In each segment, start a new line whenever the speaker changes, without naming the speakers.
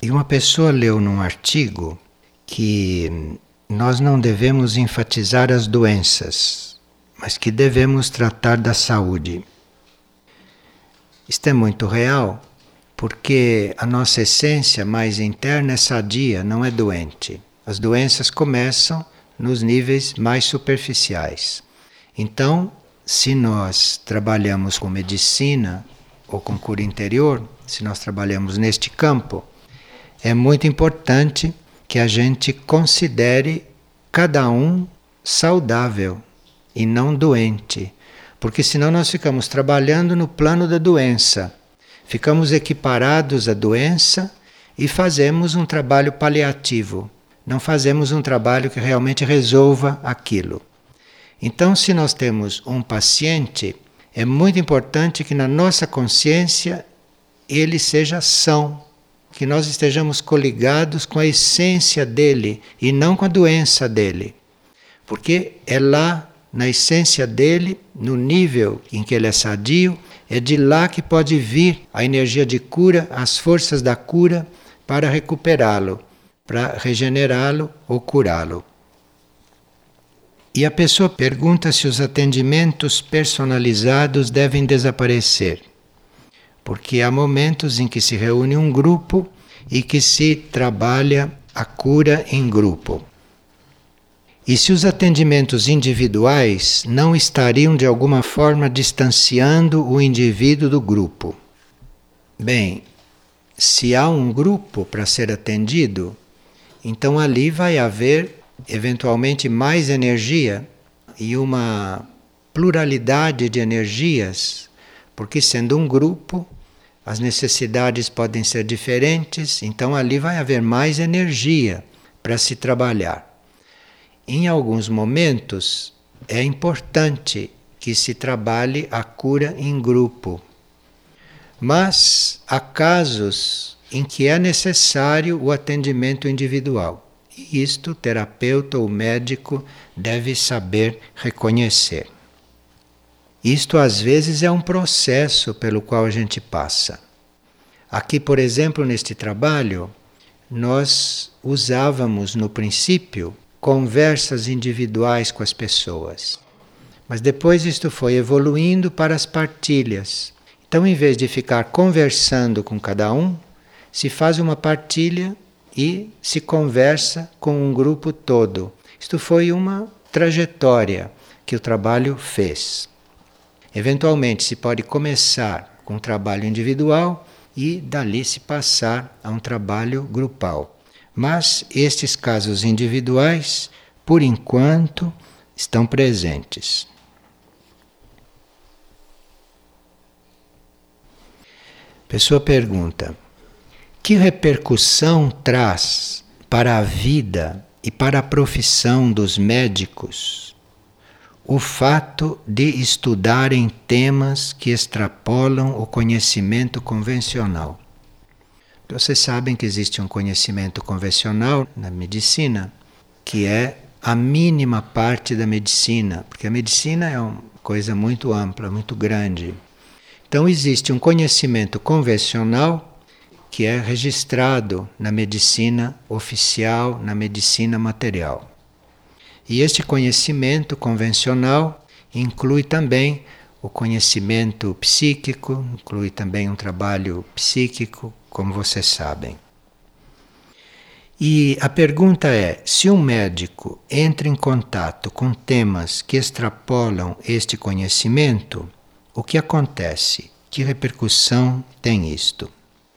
E uma pessoa leu num artigo que nós não devemos enfatizar as doenças, mas que devemos tratar da saúde. Isto é muito real, porque a nossa essência mais interna é sadia, não é doente. As doenças começam nos níveis mais superficiais. Então, se nós trabalhamos com medicina ou com cura interior, se nós trabalhamos neste campo, é muito importante que a gente considere cada um saudável e não doente, porque senão nós ficamos trabalhando no plano da doença, ficamos equiparados à doença e fazemos um trabalho paliativo, não fazemos um trabalho que realmente resolva aquilo. Então, se nós temos um paciente, é muito importante que na nossa consciência ele seja são, que nós estejamos coligados com a essência dele e não com a doença dele. Porque é lá, na essência dele, no nível em que ele é sadio, é de lá que pode vir a energia de cura, as forças da cura para recuperá-lo, para regenerá-lo ou curá-lo. E a pessoa pergunta se os atendimentos personalizados devem desaparecer. Porque há momentos em que se reúne um grupo e que se trabalha a cura em grupo. E se os atendimentos individuais não estariam de alguma forma distanciando o indivíduo do grupo? Bem, se há um grupo para ser atendido, então ali vai haver eventualmente mais energia e uma pluralidade de energias, porque sendo um grupo, as necessidades podem ser diferentes, então ali vai haver mais energia para se trabalhar. Em alguns momentos é importante que se trabalhe a cura em grupo, mas há casos em que é necessário o atendimento individual. E isto o terapeuta ou médico deve saber reconhecer. Isto às vezes é um processo pelo qual a gente passa. Aqui, por exemplo, neste trabalho, nós usávamos no princípio conversas individuais com as pessoas. Mas depois isto foi evoluindo para as partilhas. Então, em vez de ficar conversando com cada um, se faz uma partilha e se conversa com um grupo todo. Isto foi uma trajetória que o trabalho fez. Eventualmente se pode começar com um trabalho individual e dali se passar a um trabalho grupal. Mas estes casos individuais, por enquanto, estão presentes. A pessoa pergunta: que repercussão traz para a vida e para a profissão dos médicos o fato de estudarem temas que extrapolam o conhecimento convencional? Vocês sabem que existe um conhecimento convencional na medicina, que é a mínima parte da medicina, porque a medicina é uma coisa muito ampla, muito grande. Então existe um conhecimento convencional que é registrado na medicina oficial, na medicina material. E este conhecimento convencional inclui também o conhecimento psíquico, inclui também um trabalho psíquico, como vocês sabem. E a pergunta é: se um médico entra em contato com temas que extrapolam este conhecimento, o que acontece? Que repercussão tem isto?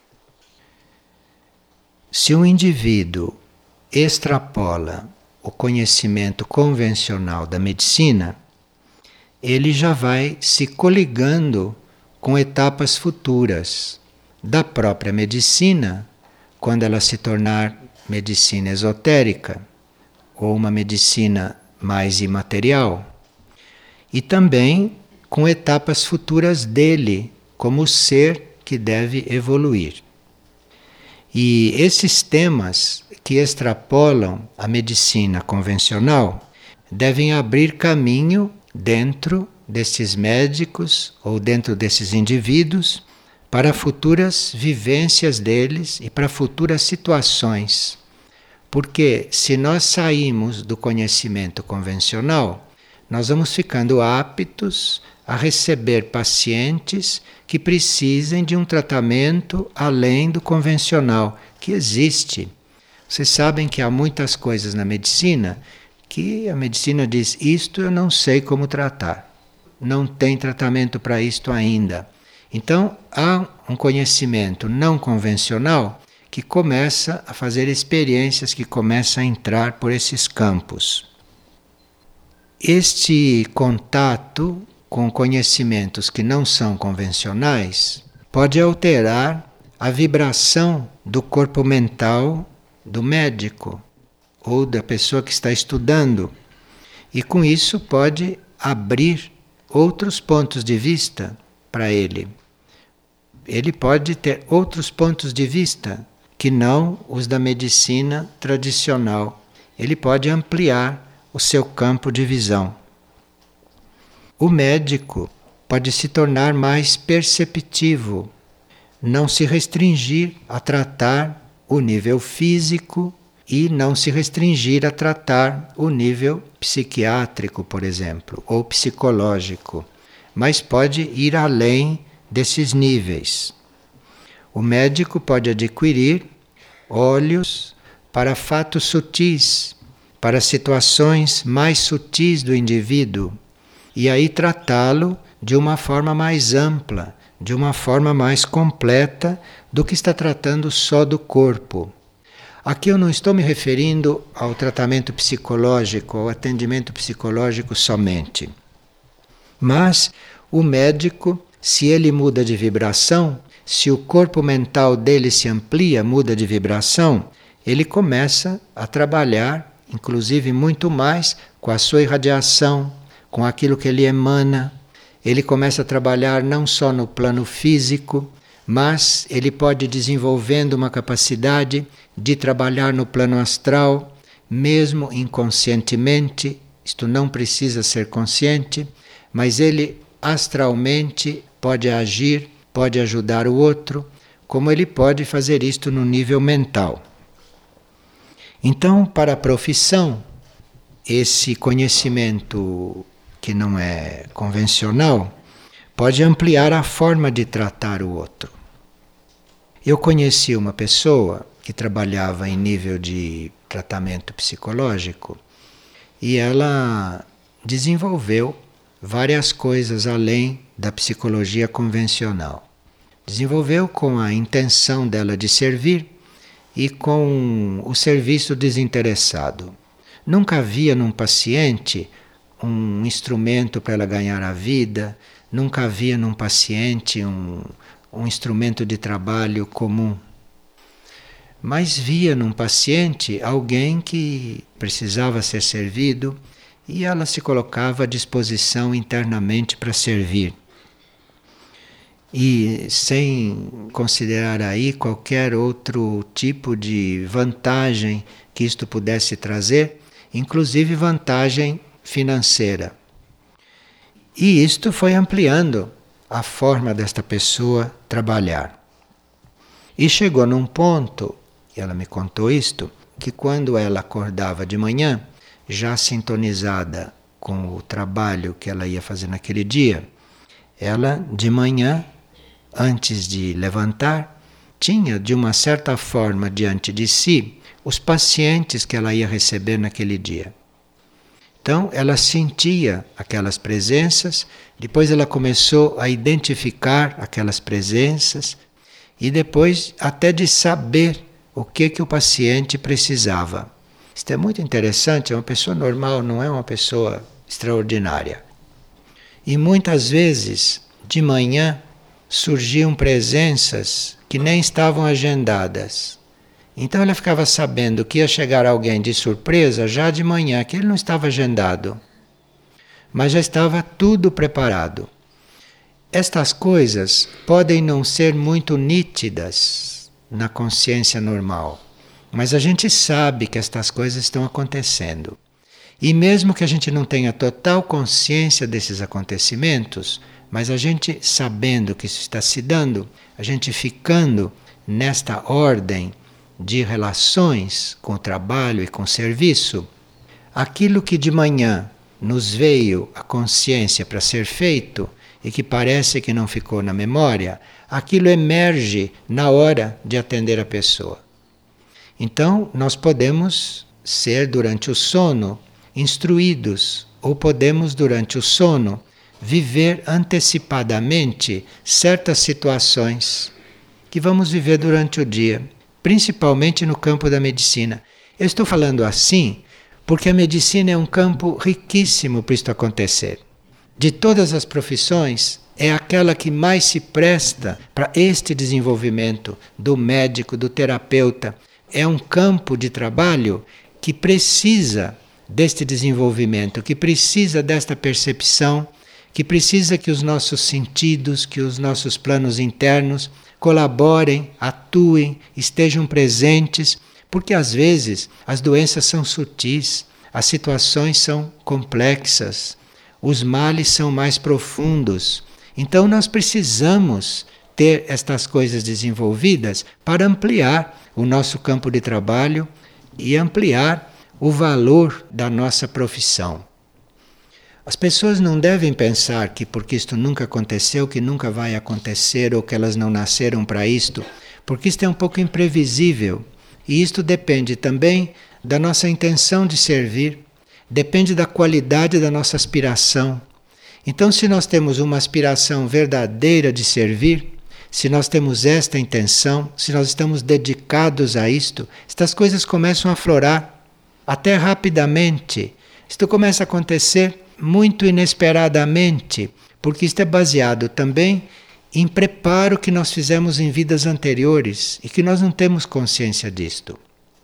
Se um indivíduo extrapola o conhecimento convencional da medicina, ele já vai se coligando com etapas futuras da própria medicina, quando ela se tornar medicina esotérica ou uma medicina mais imaterial, e também com etapas futuras dele como ser que deve evoluir. E esses temas que extrapolam a medicina convencional devem abrir caminho dentro desses médicos ou dentro desses indivíduos para futuras vivências deles e para futuras situações. Porque se nós saímos do conhecimento convencional, nós vamos ficando aptos a receber pacientes que precisem de um tratamento além do convencional, que existe. Vocês sabem que há muitas coisas na medicina que a medicina diz: isto eu não sei como tratar, não tem tratamento para isto ainda. Então há um conhecimento não convencional que começa a fazer experiências, que começa a entrar por esses campos. Este contato com conhecimentos que não são convencionais pode alterar a vibração do corpo mental do médico ou da pessoa que está estudando, e com isso pode abrir outros pontos de vista para ele. Ele pode ter outros pontos de vista que não os da medicina tradicional. Ele pode ampliar o seu campo de visão. O médico pode se tornar mais perceptivo, não se restringir a tratar o nível físico e não se restringir a tratar o nível psiquiátrico, por exemplo, ou psicológico, mas pode ir além desses níveis. O médico pode adquirir olhos para fatos sutis, para situações mais sutis do indivíduo, e aí tratá-lo de uma forma mais ampla, de uma forma mais completa do que está tratando só do corpo. Aqui eu não estou me referindo ao tratamento psicológico, ao atendimento psicológico somente. Mas o médico, se ele muda de vibração, se o corpo mental dele se amplia, muda de vibração, ele começa a trabalhar, inclusive muito mais, com a sua irradiação, com aquilo que ele emana. Ele começa a trabalhar não só no plano físico, mas ele pode ir desenvolvendo uma capacidade de trabalhar no plano astral, mesmo inconscientemente. Isto não precisa ser consciente, mas ele astralmente pode agir, pode ajudar o outro, como ele pode fazer isto no nível mental. Então, para a profissão, esse conhecimento que não é convencional pode ampliar a forma de tratar o outro. Eu conheci uma pessoa que trabalhava em nível de tratamento psicológico e ela desenvolveu várias coisas além da psicologia convencional. Desenvolveu com a intenção dela de servir e com o serviço desinteressado. Nunca havia num paciente um instrumento para ela ganhar a vida, nunca havia num paciente um instrumento de trabalho comum. Mas via num paciente alguém que precisava ser servido e ela se colocava à disposição internamente para servir. E sem considerar aí qualquer outro tipo de vantagem que isto pudesse trazer, inclusive vantagem financeira. E isto foi ampliando a forma desta pessoa trabalhar. E chegou num ponto, e ela me contou isto, que quando ela acordava de manhã, já sintonizada com o trabalho que ela ia fazer naquele dia, ela de manhã, antes de levantar, tinha de uma certa forma diante de si os pacientes que ela ia receber naquele dia. Então ela sentia aquelas presenças, depois ela começou a identificar aquelas presenças e depois até de saber o que o paciente precisava. Isto é muito interessante, é uma pessoa normal, não é uma pessoa extraordinária. E muitas vezes, de manhã, surgiam presenças que nem estavam agendadas. Então ela ficava sabendo que ia chegar alguém de surpresa já de manhã, que ele não estava agendado, mas já estava tudo preparado. Estas coisas podem não ser muito nítidas na consciência normal, mas a gente sabe que estas coisas estão acontecendo. E mesmo que a gente não tenha total consciência desses acontecimentos, mas a gente sabendo que isso está se dando, a gente ficando nesta ordem de relações com o trabalho e com o serviço, aquilo que de manhã nos veio a consciência para ser feito e que parece que não ficou na memória, aquilo emerge na hora de atender a pessoa. Então, nós podemos ser durante o sono instruídos, ou podemos durante o sono viver antecipadamente certas situações que vamos viver durante o dia, principalmente no campo da medicina. Eu estou falando assim porque a medicina é um campo riquíssimo para isto acontecer. De todas as profissões, é aquela que mais se presta para este desenvolvimento do médico, do terapeuta. É um campo de trabalho que precisa deste desenvolvimento, que precisa desta percepção, que precisa que os nossos sentidos, que os nossos planos internos colaborem, atuem, estejam presentes, porque às vezes as doenças são sutis, as situações são complexas, os males são mais profundos. Então nós precisamos ter estas coisas desenvolvidas para ampliar o nosso campo de trabalho e ampliar o valor da nossa profissão. As pessoas não devem pensar que porque isto nunca aconteceu, que nunca vai acontecer ou que elas não nasceram para isto, porque isto é um pouco imprevisível. E isto depende também da nossa intenção de servir, depende da qualidade da nossa aspiração. Então, se nós temos uma aspiração verdadeira de servir, se nós temos esta intenção, se nós estamos dedicados a isto, estas coisas começam a aflorar até rapidamente. Isto começa a acontecer muito inesperadamente, porque isto é baseado também em preparo que nós fizemos em vidas anteriores e que nós não temos consciência disto.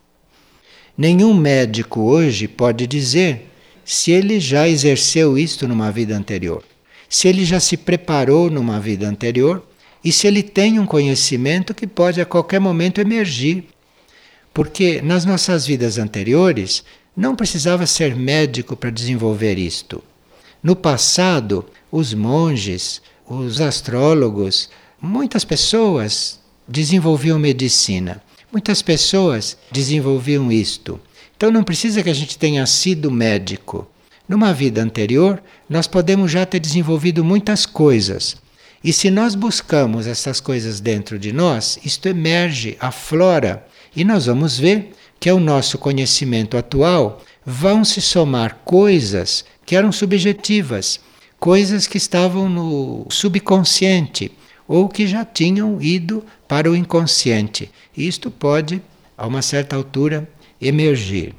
Nenhum médico hoje pode dizer se ele já exerceu isto numa vida anterior, se ele já se preparou numa vida anterior e se ele tem um conhecimento que pode a qualquer momento emergir. Porque nas nossas vidas anteriores não precisava ser médico para desenvolver isto. No passado, os monges, os astrólogos, muitas pessoas desenvolviam medicina. Muitas pessoas desenvolviam isto. Então não precisa que a gente tenha sido médico. Numa vida anterior, nós podemos já ter desenvolvido muitas coisas. E se nós buscamos essas coisas dentro de nós, isto emerge, aflora. E nós vamos ver que ao nosso conhecimento atual vão se somar coisas que eram subjetivas, coisas que estavam no subconsciente ou que já tinham ido para o inconsciente. Isto pode, a uma certa altura, emergir.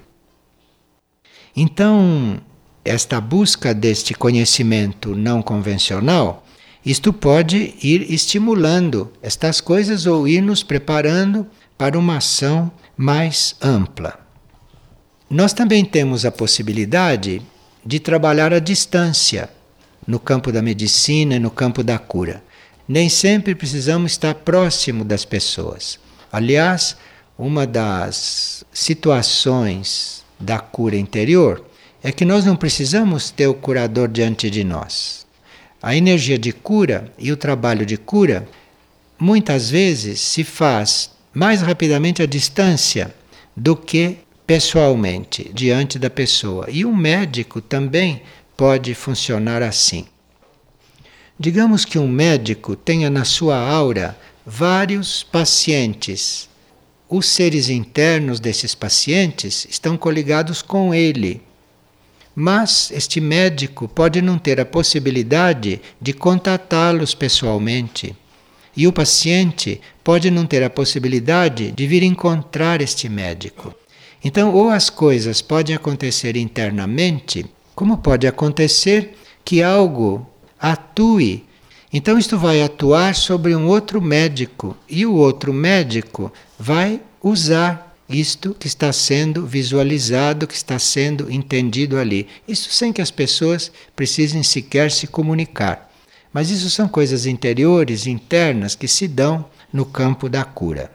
Então, esta busca deste conhecimento não convencional, isto pode ir estimulando estas coisas ou ir nos preparando para uma ação mais ampla. Nós também temos a possibilidade de trabalhar à distância no campo da medicina e no campo da cura. Nem sempre precisamos estar próximo das pessoas. Aliás, uma das situações da cura interior é que nós não precisamos ter o curador diante de nós. A energia de cura e o trabalho de cura muitas vezes se faz mais rapidamente à distância do que pessoalmente, diante da pessoa. E um médico também pode funcionar assim. Digamos que um médico tenha na sua aura vários pacientes. Os seres internos desses pacientes estão coligados com ele. Mas este médico pode não ter a possibilidade de contatá-los pessoalmente. E o paciente pode não ter a possibilidade de vir encontrar este médico. Então, ou as coisas podem acontecer internamente, como pode acontecer que algo atue. Então, isto vai atuar sobre um outro médico, e o outro médico vai usar isto que está sendo visualizado, que está sendo entendido ali. Isso sem que as pessoas precisem sequer se comunicar. Mas isso são coisas interiores, internas, que se dão no campo da cura.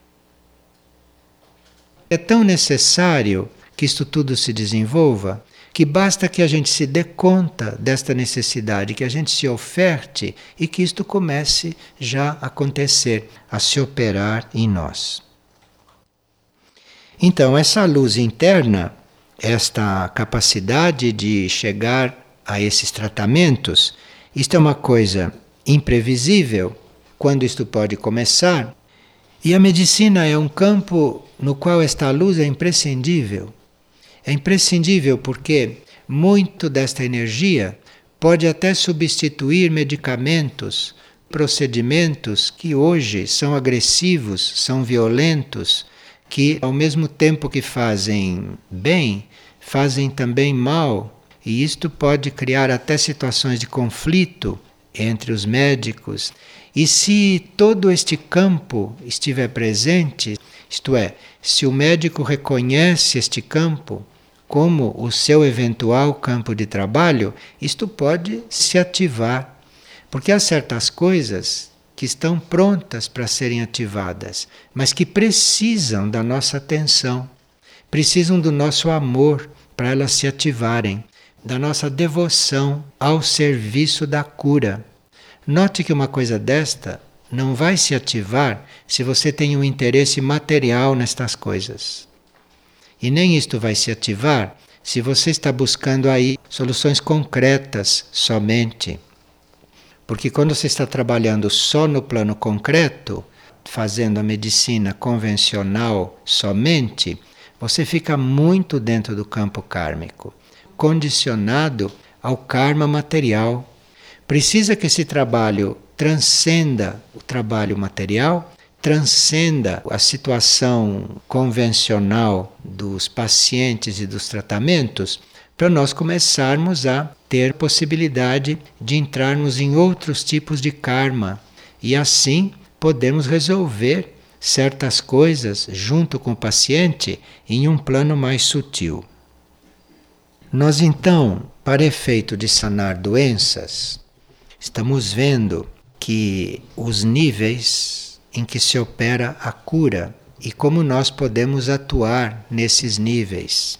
É tão necessário que isto tudo se desenvolva que basta que a gente se dê conta desta necessidade, que a gente se oferte e que isto comece já a acontecer, a se operar em nós. Então, essa luz interna, esta capacidade de chegar a esses tratamentos, isto é uma coisa imprevisível, quando isto pode começar, e a medicina é um campo no qual esta luz é imprescindível. É imprescindível porque muito desta energia pode até substituir medicamentos, procedimentos que hoje são agressivos, são violentos, que ao mesmo tempo que fazem bem, fazem também mal. E isto pode criar até situações de conflito entre os médicos. E se todo este campo estiver presente, isto é, se o médico reconhece este campo como o seu eventual campo de trabalho, isto pode se ativar. Porque há certas coisas que estão prontas para serem ativadas, mas que precisam da nossa atenção, precisam do nosso amor para elas se ativarem, da nossa devoção ao serviço da cura. Note que uma coisa desta não vai se ativar se você tem um interesse material nestas coisas. E nem isto vai se ativar se você está buscando aí soluções concretas somente. Porque quando você está trabalhando só no plano concreto, fazendo a medicina convencional somente, você fica muito dentro do campo kármico, condicionado ao karma material. Precisa que esse trabalho transcenda o trabalho material, transcenda a situação convencional dos pacientes e dos tratamentos, para nós começarmos a ter possibilidade de entrarmos em outros tipos de karma e assim podemos resolver certas coisas junto com o paciente em um plano mais sutil. Nós então, para efeito de sanar doenças, estamos vendo que os níveis em que se opera a cura e como nós podemos atuar nesses níveis.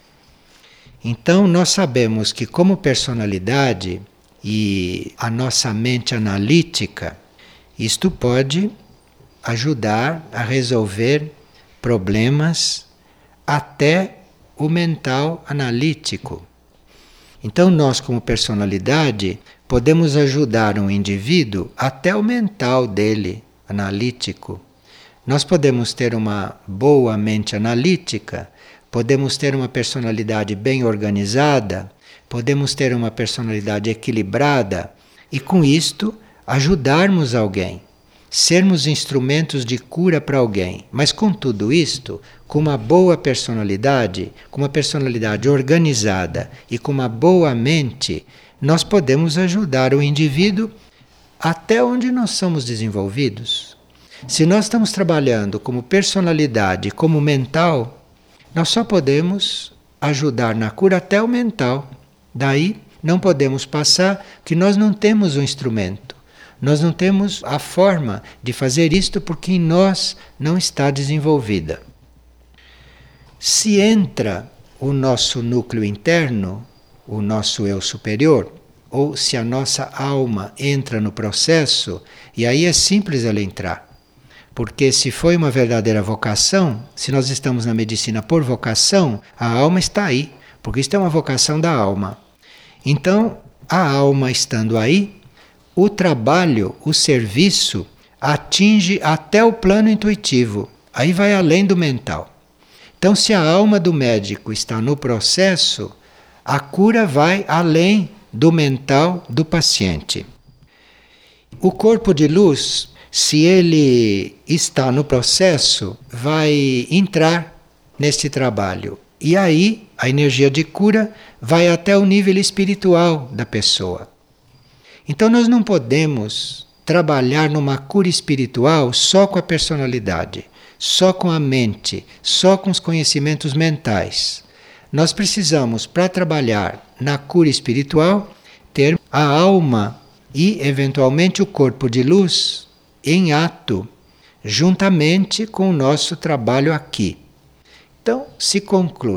Então, nós sabemos que, como personalidade e a nossa mente analítica, isto pode ajudar a resolver problemas até o mental analítico. Então, nós, como personalidade, podemos ajudar um indivíduo até o mental dele, analítico. Nós podemos ter uma boa mente analítica, podemos ter uma personalidade bem organizada, podemos ter uma personalidade equilibrada e, com isto, ajudarmos alguém, sermos instrumentos de cura para alguém. Mas, com tudo isto, com uma boa personalidade, com uma personalidade organizada e com uma boa mente, nós podemos ajudar o indivíduo até onde nós somos desenvolvidos. Se nós estamos trabalhando como personalidade, como mental, nós só podemos ajudar na cura até o mental. Daí não podemos passar, que nós não temos o instrumento. Nós não temos a forma de fazer isto porque em nós não está desenvolvida. Se entra o nosso núcleo interno, o nosso eu superior, ou se a nossa alma entra no processo, e aí é simples ela entrar. Porque se foi uma verdadeira vocação, se nós estamos na medicina por vocação, a alma está aí, porque isto é uma vocação da alma. Então, a alma estando aí, o trabalho, o serviço, atinge até o plano intuitivo, aí vai além do mental. Então, se a alma do médico está no processo, a cura vai além do mental do paciente. O corpo de luz, se ele está no processo, vai entrar neste trabalho. E aí a energia de cura vai até o nível espiritual da pessoa. Então nós não podemos trabalhar numa cura espiritual só com a personalidade, só com a mente, só com os conhecimentos mentais. Nós precisamos, para trabalhar na cura espiritual, ter a alma e, eventualmente, o corpo de luz em ato, juntamente com o nosso trabalho aqui. Então, se conclui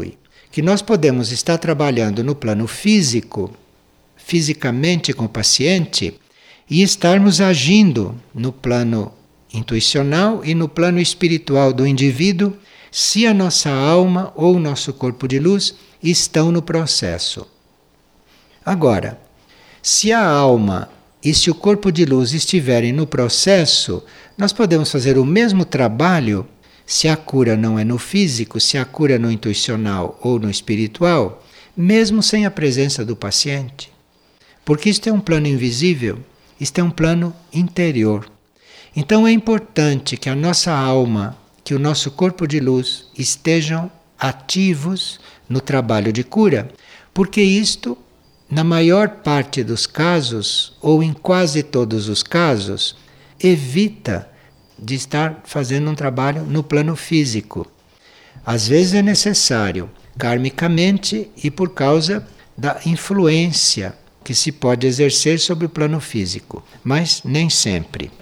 que nós podemos estar trabalhando no plano físico, fisicamente com o paciente, e estarmos agindo no plano intuicional e no plano espiritual do indivíduo, se a nossa alma ou o nosso corpo de luz estão no processo. Agora, se a alma e se o corpo de luz estiverem no processo, nós podemos fazer o mesmo trabalho, se a cura não é no físico, se a cura é no intuicional ou no espiritual, mesmo sem a presença do paciente. Porque isto é um plano invisível, isto é um plano interior. Então é importante que a nossa alma, que o nosso corpo de luz estejam ativos no trabalho de cura, porque isto, na maior parte dos casos, ou em quase todos os casos, evita de estar fazendo um trabalho no plano físico. Às vezes é necessário, karmicamente e por causa da influência que se pode exercer sobre o plano físico, mas nem sempre.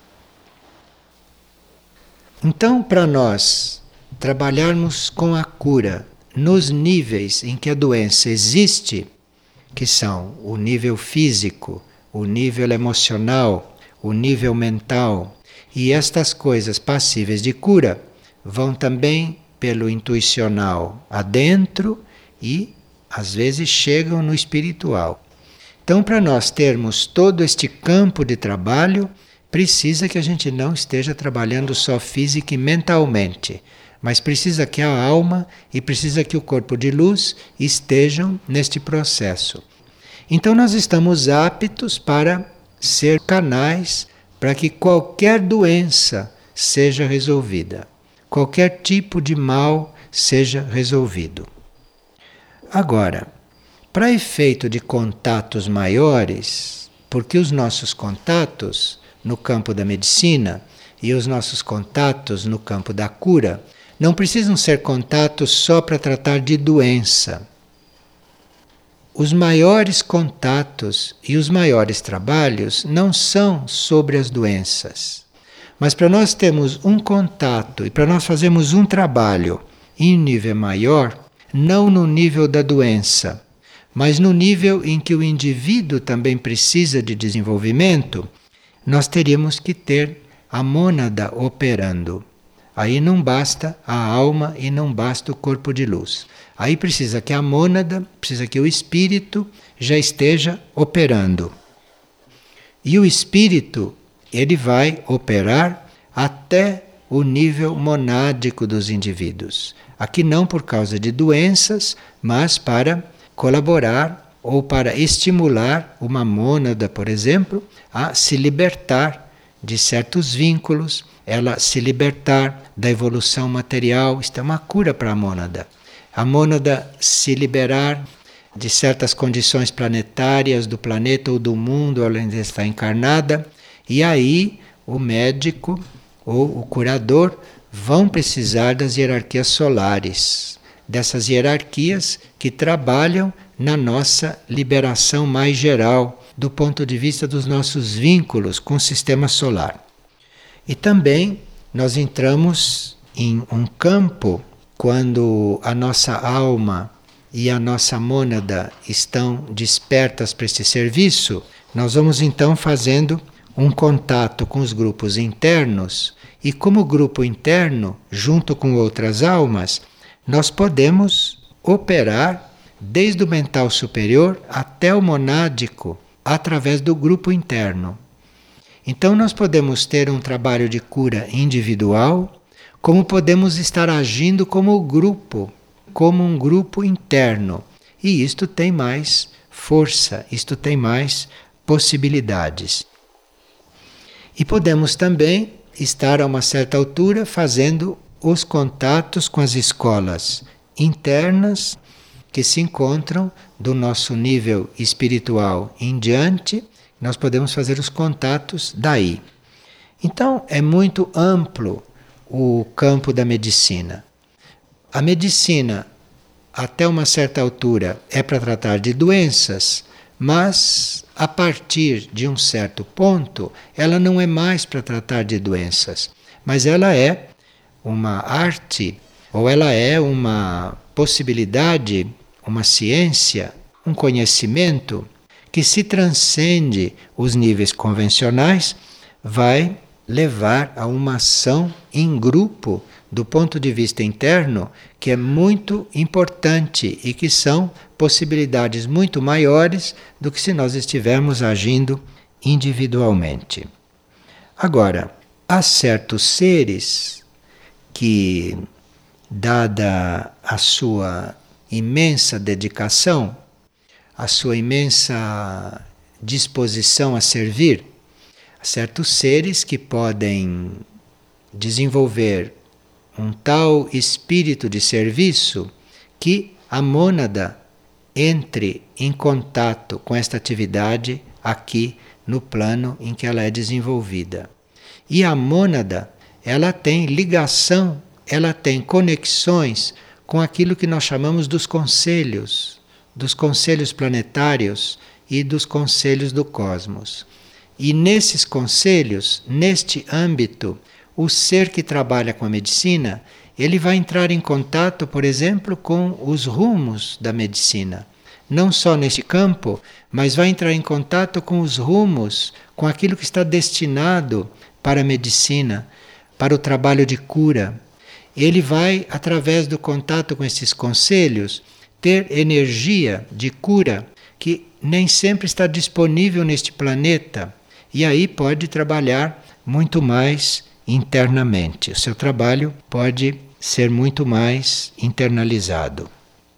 Então, para nós trabalharmos com a cura nos níveis em que a doença existe, que são o nível físico, o nível emocional, o nível mental, e estas coisas passíveis de cura vão também pelo intuicional adentro e às vezes chegam no espiritual. Então, para nós termos todo este campo de trabalho, precisa que a gente não esteja trabalhando só física e mentalmente, mas precisa que a alma e precisa que o corpo de luz estejam neste processo. Então nós estamos aptos para ser canais para que qualquer doença seja resolvida, qualquer tipo de mal seja resolvido. Agora, para efeito de contatos maiores, porque os nossos contatos no campo da medicina e os nossos contatos no campo da cura não precisam ser contatos só para tratar de doença. Os maiores contatos e os maiores trabalhos não são sobre as doenças. Mas para nós termos um contato e para nós fazermos um trabalho em nível maior, não no nível da doença, mas no nível em que o indivíduo também precisa de desenvolvimento, nós teríamos que ter a mônada operando. Aí não basta a alma e não basta o corpo de luz. Aí precisa que a mônada, precisa que o espírito já esteja operando. E o espírito, ele vai operar até o nível monádico dos indivíduos. Aqui não por causa de doenças, mas para colaborar ou para estimular uma mônada, por exemplo, a se libertar de certos vínculos, ela se libertar da evolução material. Isto é uma cura para a mônada. A mônada se liberar de certas condições planetárias do planeta ou do mundo onde está encarnada, e aí o médico ou o curador vão precisar das hierarquias solares, dessas hierarquias que trabalham na nossa liberação mais geral, do ponto de vista dos nossos vínculos com o sistema solar. E também nós entramos em um campo quando a nossa alma e a nossa mônada estão despertas para este serviço, nós vamos então fazendo um contato com os grupos internos, e como grupo interno, junto com outras almas, nós podemos operar desde o mental superior até o monádico, através do grupo interno. Então nós podemos ter um trabalho de cura individual, como podemos estar agindo como grupo, como um grupo interno. E isto tem mais força, isto tem mais possibilidades. E podemos também estar a uma certa altura fazendo os contatos com as escolas internas que se encontram do nosso nível espiritual em diante, nós podemos fazer os contatos daí. Então é muito amplo o campo da medicina. A medicina, até uma certa altura, é para tratar de doenças, mas a partir de um certo ponto, ela não é mais para tratar de doenças, mas ela é uma arte ou ela é uma possibilidade, uma ciência, um conhecimento que se transcende os níveis convencionais, vai levar a uma ação em grupo do ponto de vista interno que é muito importante e que são possibilidades muito maiores do que se nós estivermos agindo individualmente. Agora, há certos seres que, dada a sua imensa dedicação, a sua imensa disposição a servir, há certos seres que podem desenvolver um tal espírito de serviço que a mônada entre em contato com esta atividade aqui no plano em que ela é desenvolvida. E a mônada, ela tem ligação, ela tem conexões com aquilo que nós chamamos dos conselhos planetários e dos conselhos do cosmos. E nesses conselhos, neste âmbito, o ser que trabalha com a medicina, ele vai entrar em contato, por exemplo, com os rumos da medicina. Não só neste campo, mas vai entrar em contato com os rumos, com aquilo que está destinado para a medicina, para o trabalho de cura. Ele vai, através do contato com esses conselhos, ter energia de cura que nem sempre está disponível neste planeta. E aí pode trabalhar muito mais internamente. O seu trabalho pode ser muito mais internalizado.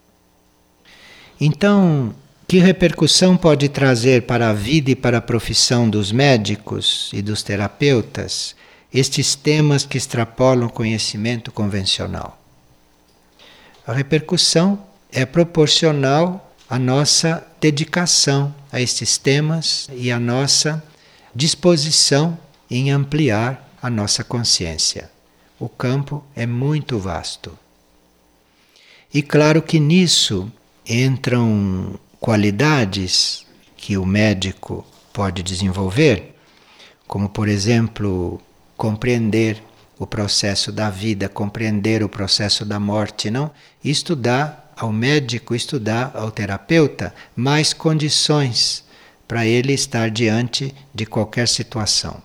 Então, que repercussão pode trazer para a vida e para a profissão dos médicos e dos terapeutas estes temas que extrapolam o conhecimento convencional? A repercussão é proporcional à nossa dedicação a estes temas e à nossa disposição em ampliar a nossa consciência. O campo é muito vasto. E claro que nisso entram qualidades que o médico pode desenvolver, como por exemplo, compreender o processo da vida, compreender o processo da morte, não? Isto dá ao médico, isto dá ao terapeuta mais condições para ele estar diante de qualquer situação.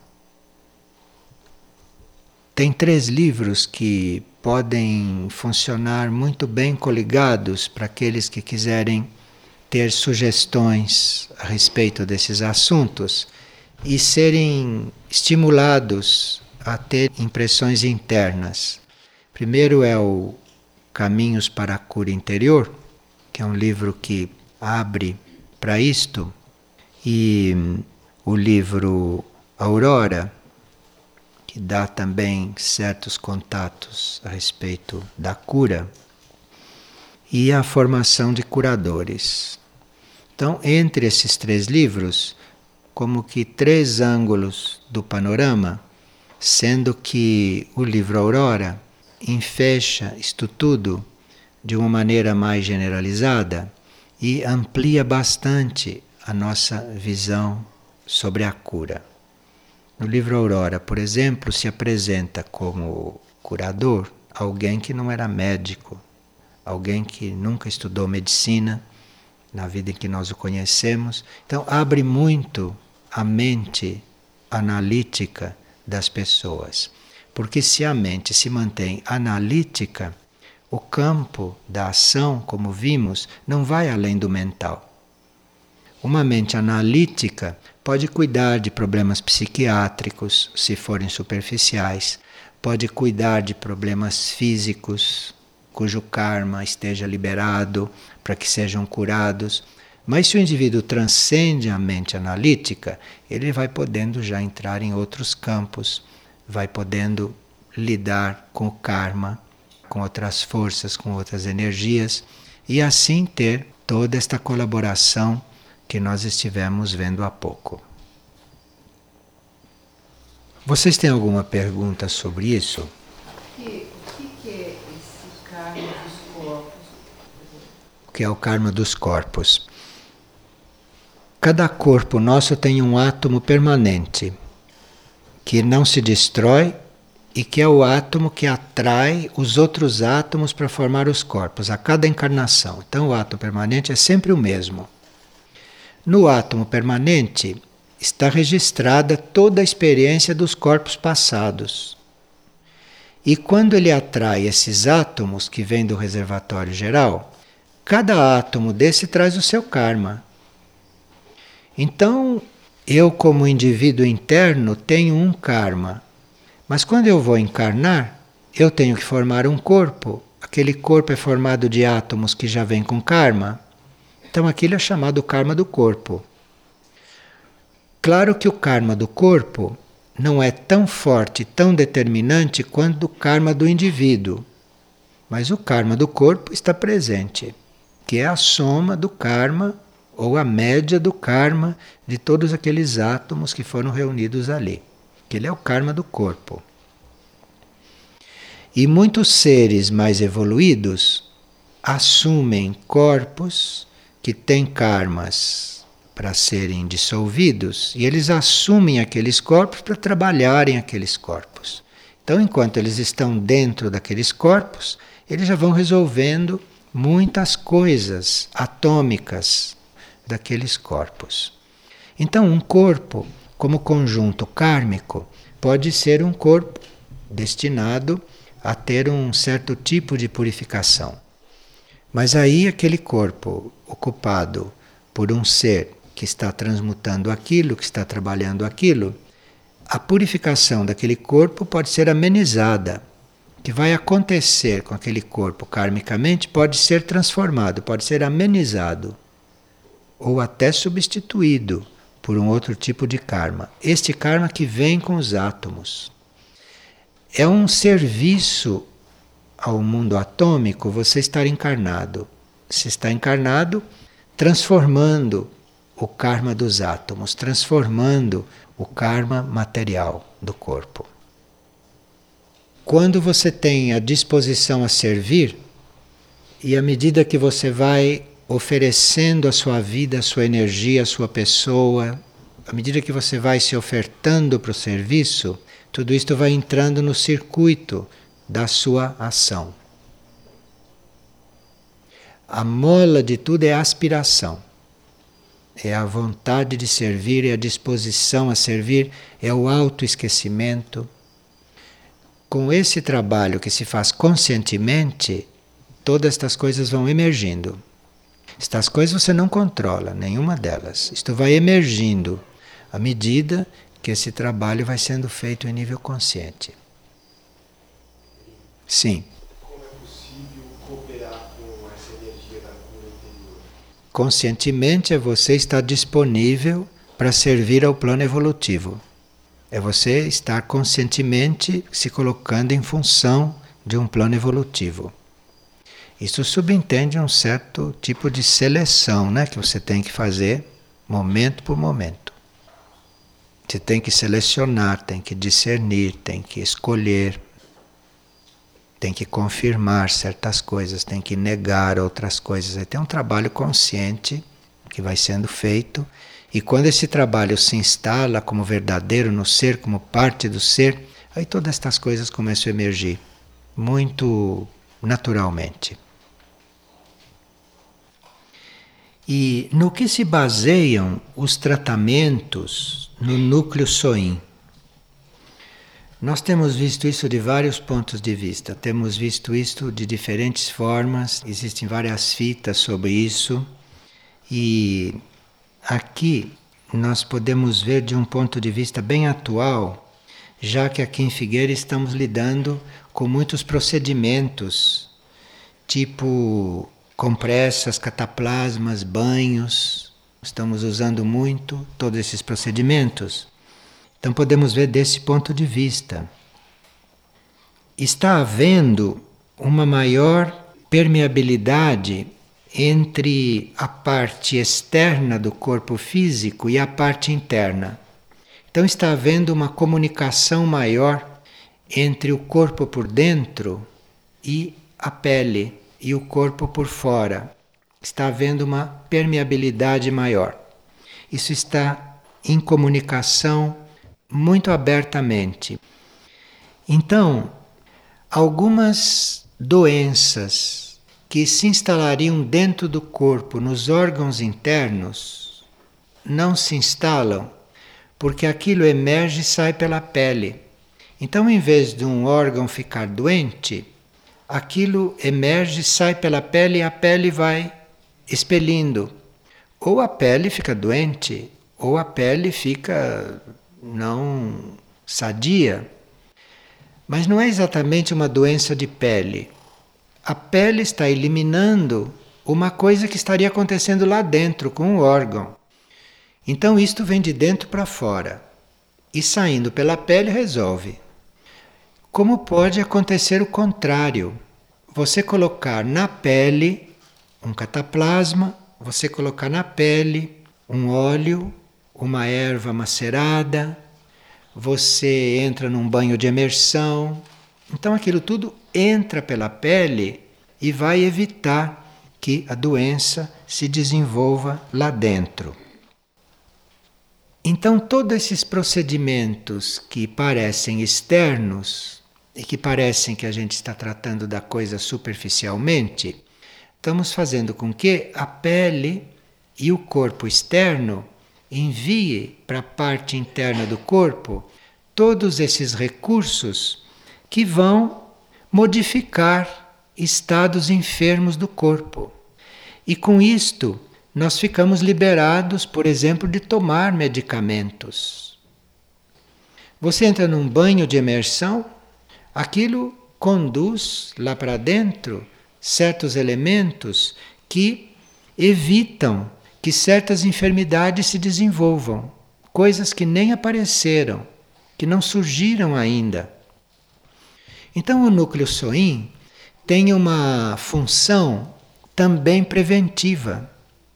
Tem 3 livros que podem funcionar muito bem coligados para aqueles que quiserem ter sugestões a respeito desses assuntos e serem estimulados a ter impressões internas. Primeiro é o Caminhos para a Cura Interior, que é um livro que abre para isto, e o livro Aurora, que dá também certos contatos a respeito da cura, e a formação de curadores. Então, entre esses 3 livros, como que 3 ângulos do panorama, sendo que o livro Aurora enfecha isto tudo de uma maneira mais generalizada e amplia bastante a nossa visão sobre a cura. No livro Aurora, por exemplo, se apresenta como curador alguém que não era médico, alguém que nunca estudou medicina na vida em que nós o conhecemos. Então, abre muito a mente analítica das pessoas. Porque se a mente se mantém analítica, o campo da ação, como vimos, não vai além do mental. Uma mente analítica pode cuidar de problemas psiquiátricos, se forem superficiais, pode cuidar de problemas físicos, cujo karma esteja liberado para que sejam curados. Mas se o indivíduo transcende a mente analítica, ele vai podendo já entrar em outros campos, vai podendo lidar com o karma, com outras forças, com outras energias, e assim ter toda esta colaboração que nós estivemos vendo há pouco. Vocês têm alguma pergunta sobre isso?
O que é esse karma dos corpos?
O que é o karma dos corpos? Cada corpo nosso tem um átomo permanente, que não se destrói e que é o átomo que atrai os outros átomos para formar os corpos a cada encarnação. Então o átomo permanente é sempre o mesmo. No átomo permanente está registrada toda a experiência dos corpos passados. E quando ele atrai esses átomos que vêm do reservatório geral, cada átomo desse traz o seu karma. Então, eu como indivíduo interno tenho um karma. Mas quando eu vou encarnar, eu tenho que formar um corpo. Aquele corpo é formado de átomos que já vêm com karma. Então aquilo é chamado karma do corpo. Claro que o karma do corpo não é tão forte, tão determinante quanto o karma do indivíduo. Mas o karma do corpo está presente, que é a soma do karma ou a média do karma de todos aqueles átomos que foram reunidos ali. Que ele é o karma do corpo. E muitos seres mais evoluídos assumem corpos que têm karmas para serem dissolvidos e eles assumem aqueles corpos para trabalharem aqueles corpos. Então, enquanto eles estão dentro daqueles corpos, eles já vão resolvendo muitas coisas atômicas daqueles corpos. Então, um corpo como conjunto kármico, pode ser um corpo destinado a ter um certo tipo de purificação. Mas aí aquele corpo ocupado por um ser que está transmutando aquilo, que está trabalhando aquilo, a purificação daquele corpo pode ser amenizada. O que vai acontecer com aquele corpo karmicamente pode ser transformado, pode ser amenizado ou até substituído por um outro tipo de karma. Este karma que vem com os átomos. É um serviço ao mundo atômico você estar encarnado. Você está encarnado transformando o karma dos átomos, transformando o karma material do corpo. Quando você tem a disposição a servir, e à medida que você vai oferecendo a sua vida, a sua energia, a sua pessoa, à medida que você vai se ofertando para o serviço, tudo isto vai entrando no circuito da sua ação. A mola de tudo é a aspiração. É a vontade de servir, é a disposição a servir, é o autoesquecimento. Com esse trabalho que se faz conscientemente, todas estas coisas vão emergindo. Estas coisas você não controla, nenhuma delas. Isto vai emergindo à medida que esse trabalho vai sendo feito em nível consciente. Sim.
Como é possível cooperar com essa energia da cura interior?
Conscientemente é você estar disponível para servir ao plano evolutivo. É você estar conscientemente se colocando em função de um plano evolutivo. Isso subentende um certo tipo de seleção, né, que você tem que fazer momento por momento. Você tem que selecionar, tem que discernir, tem que escolher, tem que confirmar certas coisas, tem que negar outras coisas. Aí tem um trabalho consciente que vai sendo feito, e quando esse trabalho se instala como verdadeiro no ser, como parte do ser, aí todas estas coisas começam a emergir muito naturalmente. E no que se baseiam os tratamentos no núcleo Soin? Nós temos visto isso de vários pontos de vista, temos visto isso de diferentes formas, existem várias fitas sobre isso, e aqui nós podemos ver de um ponto de vista bem atual, já que aqui em Figueira estamos lidando com muitos procedimentos, tipo compressas, cataplasmas, banhos, estamos usando muito todos esses procedimentos. Então podemos ver desse ponto de vista. Está havendo uma maior permeabilidade entre a parte externa do corpo físico e a parte interna. Então está havendo uma comunicação maior entre o corpo por dentro e a pele, e o corpo por fora. Está havendo uma permeabilidade maior. Isso está em comunicação muito abertamente. Então, algumas doenças que se instalariam dentro do corpo, nos órgãos internos, não se instalam porque aquilo emerge e sai pela pele. Então, em vez de um órgão ficar doente, aquilo emerge, sai pela pele e a pele vai expelindo. Ou a pele fica doente, ou a pele fica não sadia. Mas não é exatamente uma doença de pele. A pele está eliminando uma coisa que estaria acontecendo lá dentro com o órgão. Então isto vem de dentro para fora. E saindo pela pele resolve. Como pode acontecer o contrário? Você colocar na pele um cataplasma, você colocar na pele um óleo, uma erva macerada, você entra num banho de imersão. Então aquilo tudo entra pela pele e vai evitar que a doença se desenvolva lá dentro. Então todos esses procedimentos que parecem externos e que parecem que a gente está tratando da coisa superficialmente, estamos fazendo com que a pele e o corpo externo envie para a parte interna do corpo todos esses recursos que vão modificar estados enfermos do corpo. E com isto, nós ficamos liberados, por exemplo, de tomar medicamentos. Você entra num banho de imersão, aquilo conduz lá para dentro certos elementos que evitam que certas enfermidades se desenvolvam, coisas que nem apareceram, que não surgiram ainda. Então o núcleo Soin tem uma função também preventiva.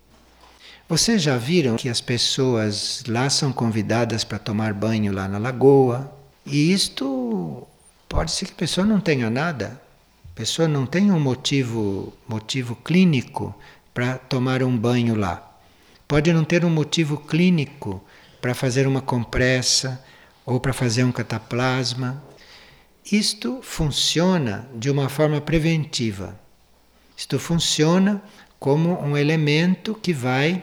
Vocês já viram que as pessoas lá são convidadas para tomar banho lá na lagoa? E isto pode ser que a pessoa não tenha nada, a pessoa não tenha um motivo clínico para tomar um banho lá. Pode não ter um motivo clínico para fazer uma compressa ou para fazer um cataplasma. Isto funciona de uma forma preventiva. Isto funciona como um elemento que vai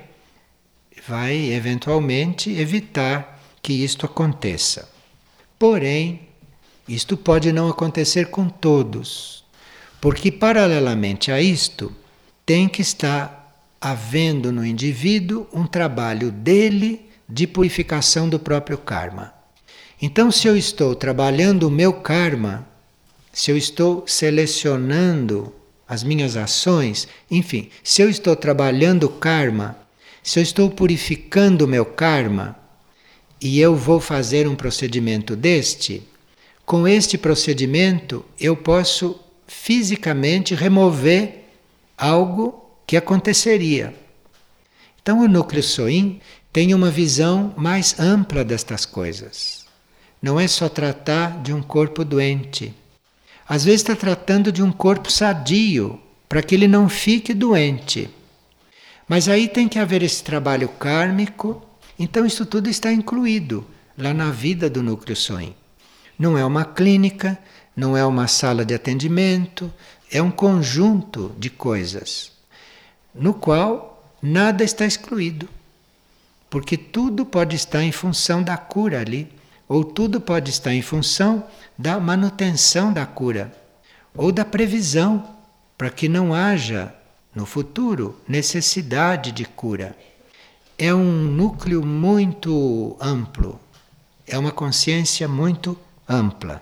eventualmente evitar que isto aconteça. Porém, isto pode não acontecer com todos, porque paralelamente a isto tem que estar havendo no indivíduo um trabalho dele de purificação do próprio karma. Então, se eu estou trabalhando o meu karma, se eu estou selecionando as minhas ações, enfim, se eu estou trabalhando o karma, se eu estou purificando o meu karma, e eu vou fazer um procedimento deste, com este procedimento eu posso fisicamente remover algo que aconteceria. Então o núcleo Soin tem uma visão mais ampla destas coisas. Não é só tratar de um corpo doente. Às vezes está tratando de um corpo sadio, para que ele não fique doente. Mas aí tem que haver esse trabalho kármico, então isso tudo está incluído lá na vida do núcleo Soin. Não é uma clínica, não é uma sala de atendimento, é um conjunto de coisas, no qual nada está excluído. Porque tudo pode estar em função da cura ali, ou tudo pode estar em função da manutenção da cura, ou da previsão, para que não haja no futuro necessidade de cura. É um núcleo muito amplo, é uma consciência muito ampla.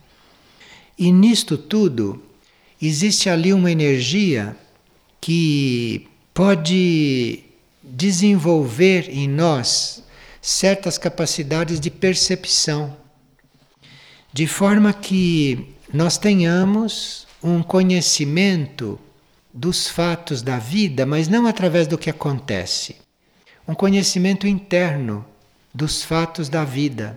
E nisto tudo existe ali uma energia que pode desenvolver em nós certas capacidades de percepção, de forma que nós tenhamos um conhecimento dos fatos da vida, mas não através do que acontece. Um conhecimento interno dos fatos da vida.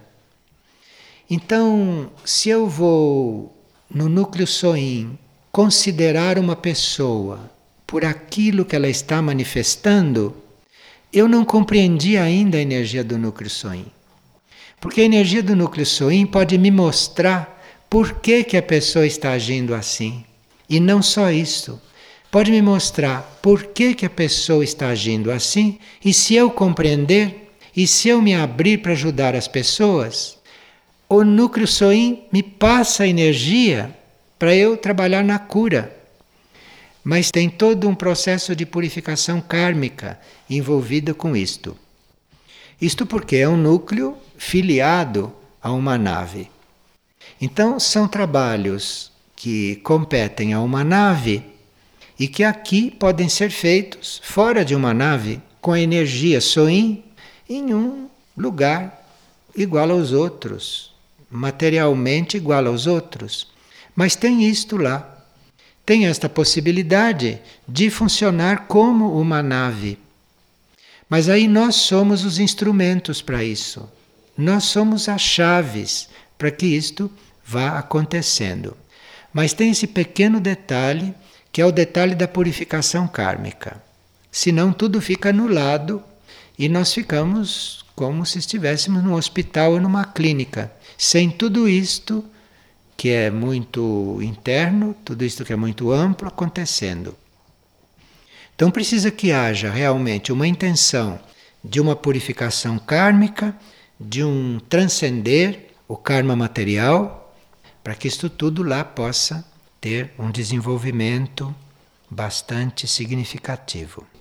Então, se eu vou no núcleo Soin considerar uma pessoa por aquilo que ela está manifestando, eu não compreendi ainda a energia do núcleo Soin. Porque a energia do núcleo Soin pode me mostrar por que, que a pessoa está agindo assim. E não só isso. Pode me mostrar por que, que a pessoa está agindo assim, e se eu compreender, e se eu me abrir para ajudar as pessoas, o núcleo Soin me passa a energia para eu trabalhar na cura. Mas tem todo um processo de purificação kármica envolvido com isto. Isto porque é um núcleo filiado a uma nave. Então, são trabalhos que competem a uma nave e que aqui podem ser feitos fora de uma nave, com a energia Soin, em um lugar igual aos outros, materialmente igual aos outros. Mas tem isto lá. Tem esta possibilidade de funcionar como uma nave. Mas aí nós somos os instrumentos para isso. Nós somos as chaves para que isto vá acontecendo. Mas tem esse pequeno detalhe, que é o detalhe da purificação kármica. Senão tudo fica anulado e nós ficamos como se estivéssemos num hospital ou numa clínica. Sem tudo isto, que é muito interno, tudo isto que é muito amplo acontecendo. Então precisa que haja realmente uma intenção de uma purificação kármica, de um transcender o karma material, para que isto tudo lá possa ter um desenvolvimento bastante significativo.